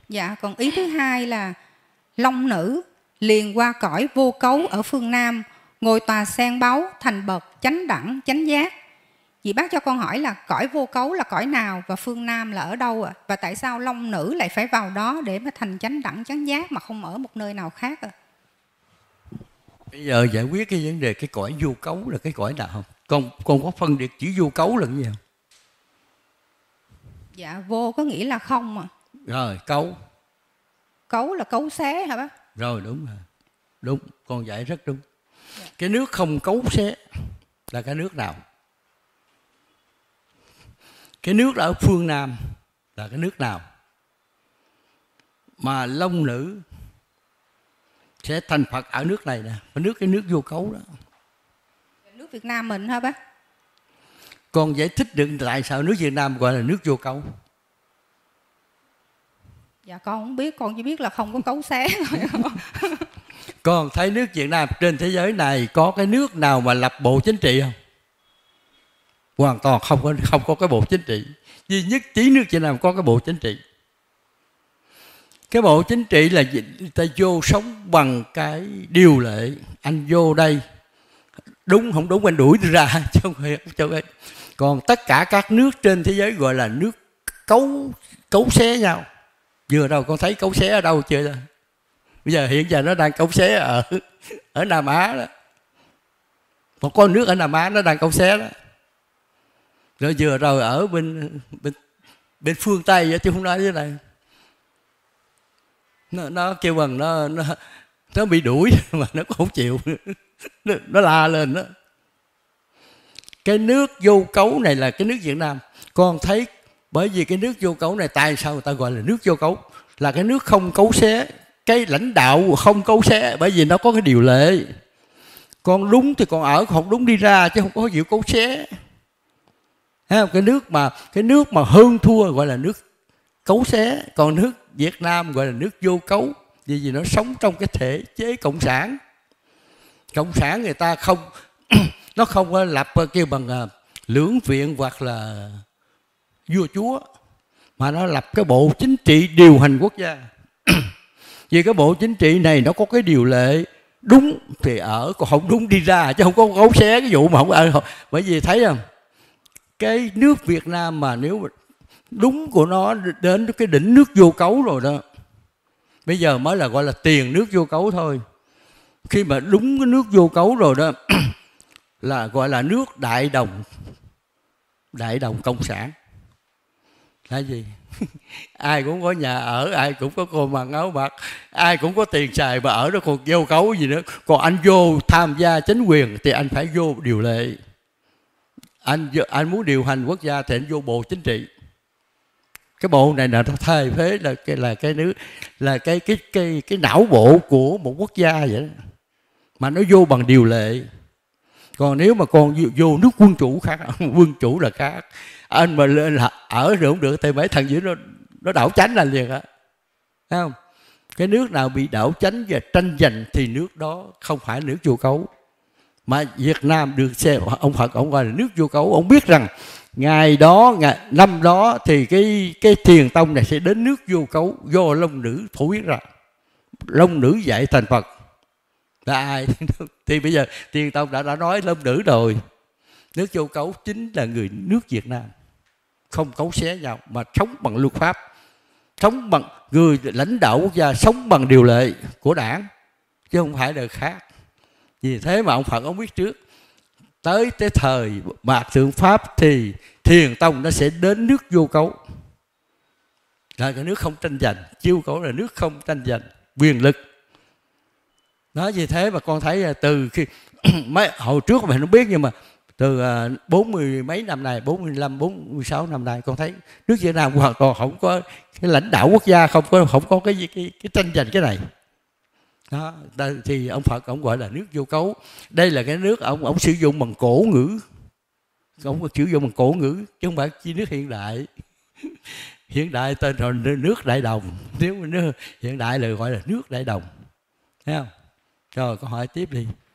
Dạ, còn ý thứ hai là long nữ liền qua cõi vô cấu ở phương Nam, ngồi tòa sen báu, thành bậc chánh đẳng chánh giác. Chị bác cho con hỏi là cõi vô cấu là cõi nào và phương Nam là ở đâu ạ? Và tại sao long nữ lại phải vào đó để mà thành chánh đẳng chánh giác mà không ở một nơi nào khác ạ? Bây giờ giải quyết cái vấn đề cái cõi vô cấu là cái cõi nào không? Con có phân biệt chữ vô cấu là cái gì không? Dạ, vô có nghĩa là không ạ. Rồi, cấu. Cấu là cấu xé hả bác? Rồi, đúng rồi. Đúng, con giải rất đúng. Dạ. Cái nước không cấu xé là cái nước nào? Cái nước ở phương Nam là cái nước nào? Mà long nữ sẽ thành Phật ở nước này nè, cái nước vô cấu đó. Nước Việt Nam mình hả bác? Con giải thích được tại sao nước Việt Nam gọi là nước vô cấu? Dạ con không biết, con chỉ biết là không có cấu xé thôi. Con thấy nước Việt Nam trên thế giới này có cái nước nào mà lập bộ chính trị không? Hoàn toàn không có cái bộ chính trị. Duy nhất chỉ nước Việt Nam có cái bộ chính trị. Cái bộ chính trị là ta vô sống bằng cái điều lệ. Anh vô đây đúng không đúng anh đuổi tôi ra chứ không phải. Còn tất cả các nước trên thế giới gọi là nước cấu xé nhau. Vừa đâu con thấy cấu xé ở đâu chưa? Bây giờ hiện giờ nó đang cấu xé ở Nam Á đó. Một con nước ở Nam Á nó đang cấu xé đó. Rồi vừa rồi ở bên phương Tây chứ không nói thế này. Nó kêu bằng nó bị đuổi mà nó cũng không chịu. Nó la lên đó. Cái nước vô cấu này là cái nước Việt Nam. Con thấy bởi vì cái nước vô cấu này tại sao người ta gọi là nước vô cấu? Là cái nước không cấu xé. Cái lãnh đạo không cấu xé bởi vì nó có cái điều lệ. Con đúng thì con ở, không đúng đi ra chứ không có chịu cấu xé. Thấy không? Cái nước mà hơn thua gọi là nước cấu xé. Còn nước Việt Nam gọi là nước vô cấu. Vì nó sống trong cái thể chế cộng sản. Cộng sản người ta không nó không có lập kêu bằng lưỡng viện hoặc là vua chúa, mà nó lập cái bộ chính trị điều hành quốc gia. Vì cái bộ chính trị này nó có cái điều lệ, đúng thì ở, còn không đúng đi ra, chứ không có cấu xé cái vụ mà không ở. Bởi vì thấy không, cái nước Việt Nam mà nếu đúng của nó đến cái đỉnh nước vô cấu rồi đó, bây giờ mới là gọi là tiền nước vô cấu thôi. Khi mà đúng cái nước vô cấu rồi đó là gọi là nước đại đồng cộng sản. Là gì? Ai cũng có nhà ở, ai cũng có cơm ăn áo mặc, ai cũng có tiền xài mà ở đó còn vô cấu gì nữa. Còn anh vô tham gia chính quyền thì anh phải vô điều lệ. Anh muốn điều hành quốc gia thì anh vô bộ chính trị. Cái bộ này là nó thay thế là cái nước, là cái não bộ của một quốc gia vậy đó. Mà nó vô bằng điều lệ. Còn nếu mà con vô nước quân chủ khác, quân chủ là khác. Anh mà lên ở được không được thì mấy thằng dưới nó đảo chánh là liền á. Thấy không? Cái nước nào bị đảo chánh và tranh giành thì nước đó không phải nước vô cấu. Mà Việt Nam được xem, ông Phật ông gọi là nước vô cấu. Ông biết rằng năm đó thì cái thiền tông này sẽ đến nước vô cấu do long nữ phổ biến ra. Long nữ dạy thành Phật là ai? Thì bây giờ thiền tông đã nói long nữ rồi. Nước vô cấu chính là người nước Việt Nam, không cấu xé nhau mà sống bằng luật pháp, sống bằng người lãnh đạo quốc gia, sống bằng điều lệ của đảng chứ không phải đời khác. Vì thế mà ông Phật ông biết trước tới thời Mạt Thượng Pháp thì thiền tông nó sẽ đến nước vô cấu, là cái nước không tranh giành. Vô cấu là nước không tranh giành quyền lực. Nói như thế mà con thấy là từ khi mấy hồi trước mình không biết, nhưng mà từ 40 mấy năm nay, 45, 46 năm nay, con thấy nước Việt Nam hoàn toàn không có cái lãnh đạo quốc gia, không có cái tranh giành cái này. Đó, thì ông Phật ông gọi là nước vô cấu. Đây là cái nước ông sử dụng bằng cổ ngữ. Ông sử dụng bằng cổ ngữ chứ không phải chi nước hiện đại. Hiện đại tên là nước Đại Đồng. Nếu mà nước hiện đại là gọi là nước Đại Đồng. Thấy không? Rồi con hỏi tiếp đi.